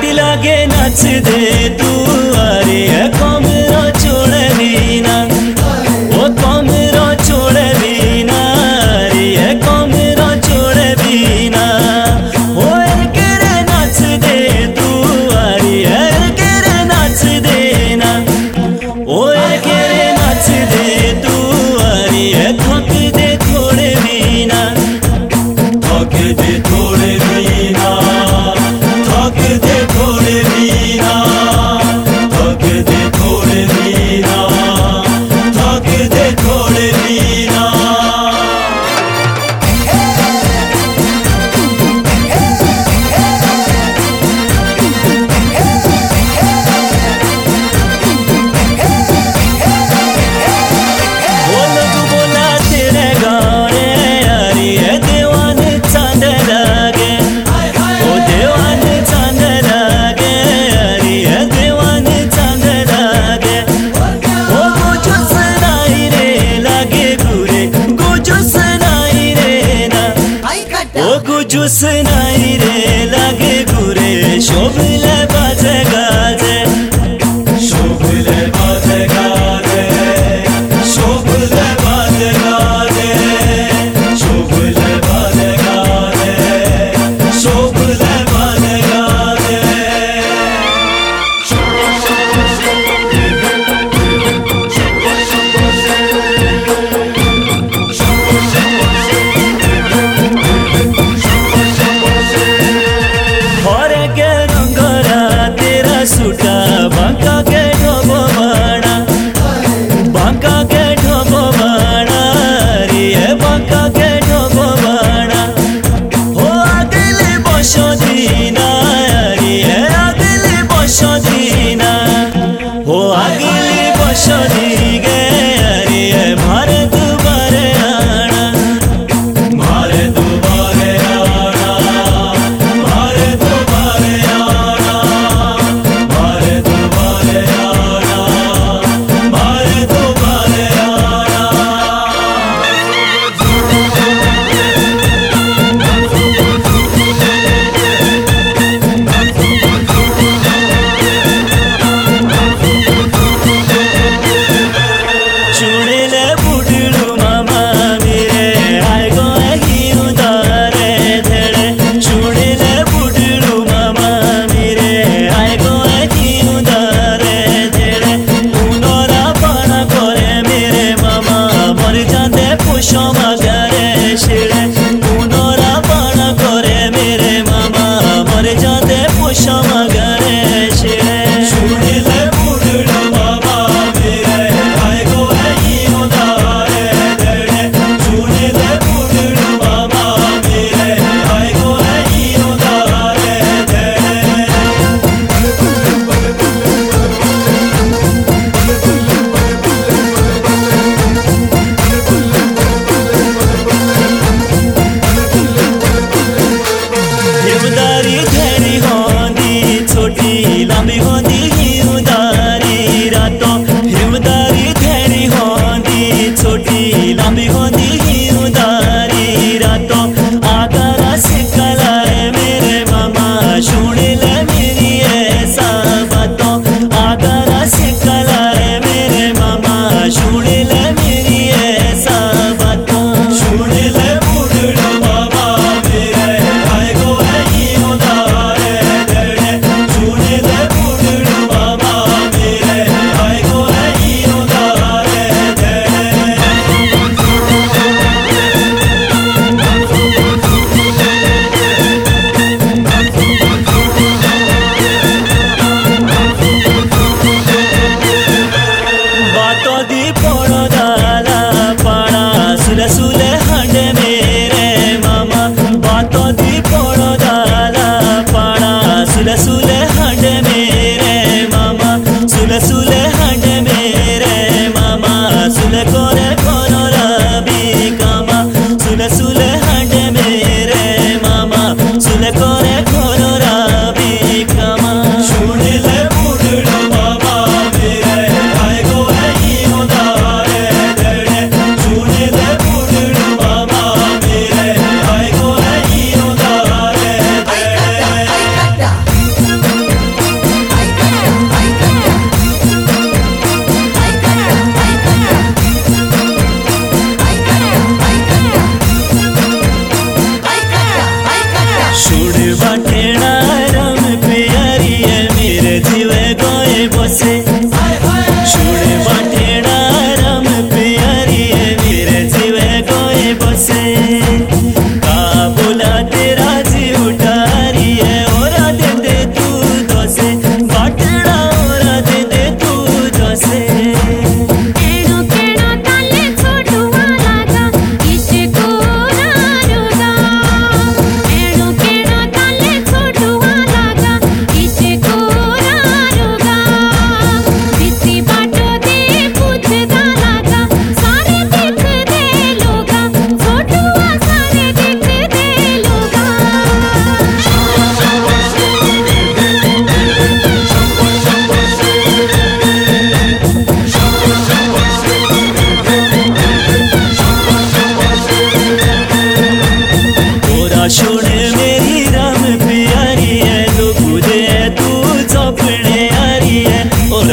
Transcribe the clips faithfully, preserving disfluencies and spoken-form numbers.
party लागे नाच दे तू अरे कमरा छोड़ दीना ओ कमरा छोड़ दीना अरे कमरा छोड़ दीना ओ केरे नाच दे तू अरे केरे नाच देना ओ केरे नाच दे तू अरे थक दे थोड़े दीना थक दे थोड़े दीना थक दे थोड़े दीना थक दे थोड़े दीना थक दे थोड़े दीना बोल तू बोला तेरे गाने अरे दीवान चांद लागे ओ दीवान चांद लागे अरे दीवान चांद लागे ओ गुजो सनाई रे लागे गुरे गुजो सनाई रे ना ओ गुजो सनाई रे लागे गुरे शोभले बाजे गाजे शोभले बाजे गाजे शोभले बाजे गाजे शोभले बाजे गाजे शोभले बाजे गाजे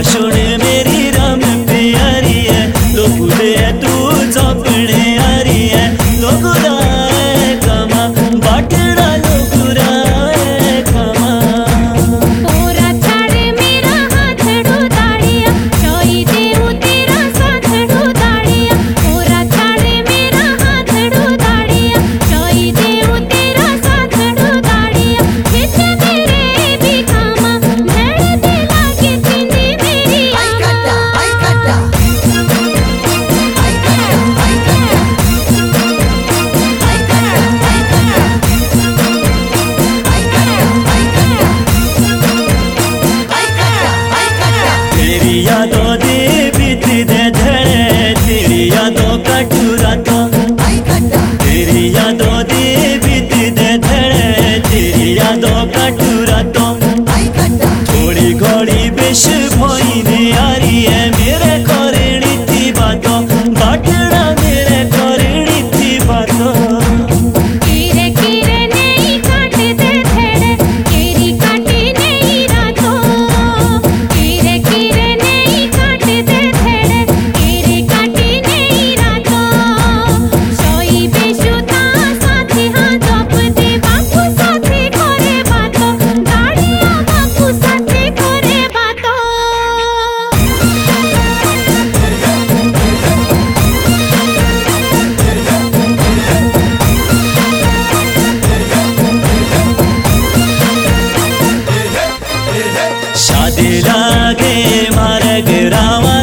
मेरा सुन मेरी राम प्यारी है लोग दे तू चौपड़े यारी है लोग राय कमा बाटड़ा लोग राय कमा पूरा छाड़े मेरा हाथ ढूंढाड़िया चोई देऊ तेरा साथ ढूंढाड़िया पूरा छाड़े मेरा हाथ ढूंढाड़िया चोई देऊ तेरा साथ ढूंढाड़िया खिच मेरे भी खामा लड़ दे लागे चिंदी मेरी आई कट्टा आई कट्टा आई कट्टा आई कट्टा आई कट्टा तेरी यादों दे बीती दे धड़े तेरी यादों का टूरा तो आई कट्टा तेरी यादों दे बीती दे धड़े तेरी यादों का टूरा तो आई कट्टा थोड़ी घोड़ी बेश भोई ने यारी है मेरे करेड़ी थी बातों बाटड़ा मेरे करेड़ी थी बातों कीरे कीरे नहीं काटे दे धेड़े केरी काटी नहीं रातों कीरे कीरे नहीं काटे दे धेड़े केरी काटी नहीं रातों सोई बेशुदा साथी हाँ जप दे बापू साथी करे बातों गाड़िया बापू साथी करे बातों शादी लागे मार्ग रावा